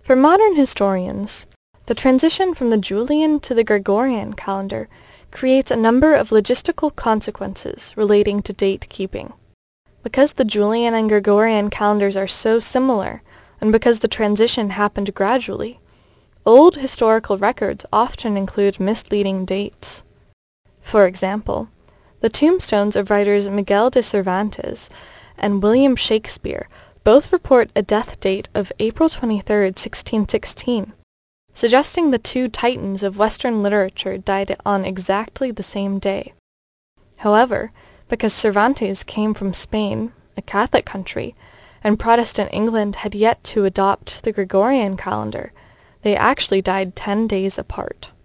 For modern historians, the transition from the Julian to the Gregorian calendar creates a number of logistical consequences relating to date keeping. Because the Julian and Gregorian calendars are so similar, and because the transition happened gradually, old historical records often include misleading dates. For example, the tombstones of writers Miguel de Cervantes and William Shakespeare both report a death date of April 23, 1616, suggesting the two titans of Western literature died on exactly the same day. However, because Cervantes came from Spain, a Catholic country, and Protestant England had yet to adopt the Gregorian calendar, they actually died 10 days apart.